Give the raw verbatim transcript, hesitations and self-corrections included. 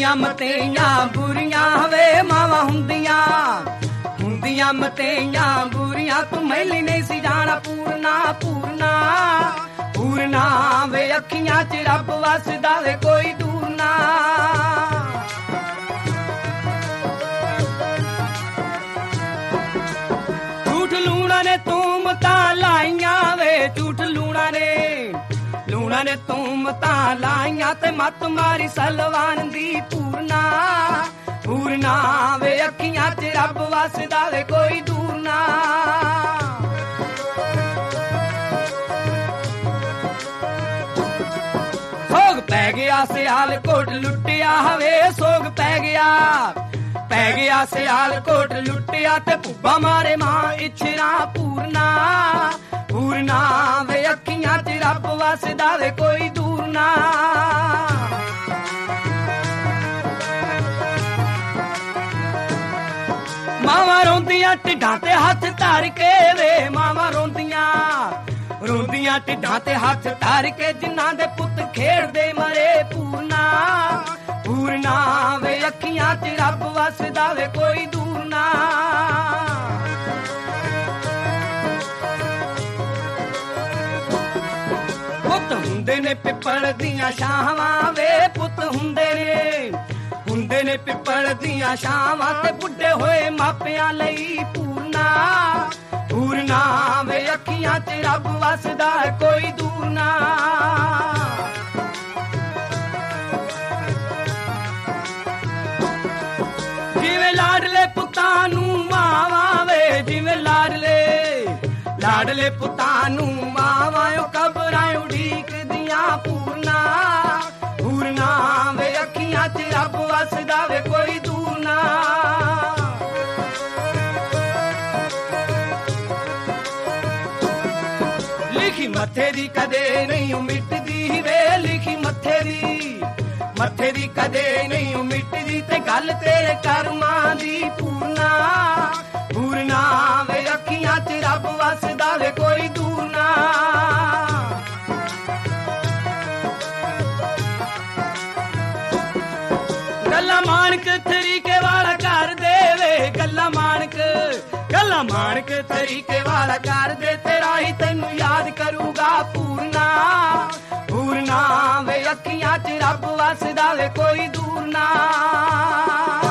ਹੁੰਦੀਆਂ ਮਤੇਈਆਂ ਬੁਰੀਆਂ ਵੇ ਮਾਵਾਂ ਹੁੰਦੀਆਂ ਹੁੰਦੀਆਂ ਮਤੇਈਆਂ ਬੁਰੀਆਂ ਤੂੰ ਮੈਲੀ ਨਹੀਂ ਸੀ ਜਾਣਾ ਪੂਰਨਾ ਪੂਰਨਾ ਪੂਰਨਾ ਵੇ ਅੱਖੀਆਂ 'ਚ ਰੱਬ ਵਸਦਾ ਵੇ ਕੋਈ ਦੂਰ ਨਾ ਝੂਠ ਲੂਣਾ ਨੇ ਤੂਮਤਾਂ ਲਾਈਆਂ ਵੇ ਝੂਠ ਲੂਣਾ ਨੇ ਲੂਣਾ ਨੇ ਤੂਮਤਾਂ ਲਾਈਆਂ ਤੇ ਮੱਤ ਮਾਰੀ ਸਲਵਾਨ ਦੀ ਪੂਰਨਾ ਪੂਰਨਾ ਵੇ ਅੱਖੀਆਂ 'ਚ ਰੱਬ ਵਸਦਾ ਵੇ ਕੋਈ ਦੂਰ ਨਾ ਸੋਗ ਪੈ ਗਿਆ ਸਿਆਲਕੋਟ ਲੁੱਟਿਆ ਹਵੇ ਸੋਗ ਪੈ ਗਿਆ ਪੈ ਗਿਆ ਸਿਆਲਕੋਟ ਲੁੱਟਿਆ ਤੇ ਭੁੱਬਾ ਮਾਰੇ ਮਾਂ ਇਛਰਾ ਪੂਰਨਾ ਪੂਰਨਾ ਵੇ ਅੱਖੀਆਂ 'ਚ ਰੱਬ ਵਸਦਾ ਵੇ ਕੋਈ ਦੂਰ ਨਾ ਮਾਵਾਂ ਰੋਂਦੀਆਂ ਢਿੱਡਾਂ ਤੇ ਹੱਥ ਧਰ ਕੇ ਵੇ ਮਾਵਾਂ ਰੋਂਦੀਆਂ ਰੋਂਦੀਆਂ ਢਿੱਡਾਂ ਤੇ ਹੱਥ ਧਰ ਕੇ ਜਿਨ੍ਹਾਂ ਦੇ ਪੁੱਤ ਖੇਡਦੇ ਮਰੇ ਪੂਰਨਾ ਪੂਰਨਾ ਵੇ ਅੱਖੀਆਂ 'ਚ ਰੱਬ ਵਸਦਾ ਵੇ ਕੋਈ ਦੂਰ ਨਾ ਪੁੱਤ ਹੁੰਦੇ ਨੇ ਪਿੱਪਲ ਦੀਆਂ ਛਾਵਾਂ ਵੇ ਪੁੱਤ ਹੁੰਦੇ ਨੇ ਹੁੰਦੇ ਨੇ ਪਿੱਪਲ ਦੀਆਂ ਛਾਵਾਂ ਤੇ ਬੁੱਢੇ ਹੋਏ ਮਾਪਿਆਂ ਲਈ ਪੂਰਨਾ ਪੂਰਨਾ ਵੇ ਅੱਖੀਆਂ 'ਚ ਰੱਬ ਵਸਦਾ ਕੋਈ ਦੂਰ ਨਾ ਜਿਵੇਂ ਲਾਡਲੇ ਪੁੱਤਾਂ ਨੂੰ ਮਾਵਾਂ ਵੇ ਜਿਵੇਂ ਲਾਡਲੇ ਲਾਡਲੇ ਪੁੱਤਾਂ ਨੂੰ ਮਾਵਾਂ ਓ ਕਬਰਾਂ ਉਡੀਕਦੀਆਂ ਪੂਰਨਾ ਪੂਰਨਾ ਵੇ ਅੱਖੀਆਂ 'ਚ ਰੱਬ ਵਸਦਾ ਵੇ ਕੋਈ ਦੂਰ ਨਾ ਲਿਖੀ ਮੱਥੇ ਦੀ ਕਦੇ ਨਹੀਂ ਮਿਟਦੀ ਵੇ ਲਿਖੀ ਮੱਥੇ ਦੀ ਮੱਥੇ ਦੀ ਕਦੇ ਨਹੀਂ ਮਿਟਦੀ ਤੇ ਗੱਲ ਤੇਰੇ ਕਰਮਾਂ ਦੀ ਪੂਰਨਾ ਪੂਰਨਾ ਵੇ ਅੱਖੀਆਂ 'ਚ ਰੱਬ ਵਸਦਾ ਵੇ ਕੋਈ ਦੂਰ ਨਾ ਗੱਲਾਂ ਮਾਣਕ ਤਰੀਕੇ ਵਾਲਾ ਕਰ ਦੇਵੇ ਗੱਲਾਂ ਮਾਣਕ ਗੱਲਾਂ ਮਾਣਕ ਤਰੀਕੇ ਵਾਲਾ ਕਰ ਦੇ ਤੇਰਾ ਹੀ ਤੈਨੂੰ ਯਾਦ ਕਰੂਗਾ ਪੂਰਨਾ ਪੂਰਨਾ ਵੇ ਅੱਖੀਆਂ 'ਚ ਰੱਬ ਵਸਦਾ ਵੇ ਕੋਈ ਦੂਰ ਨਾ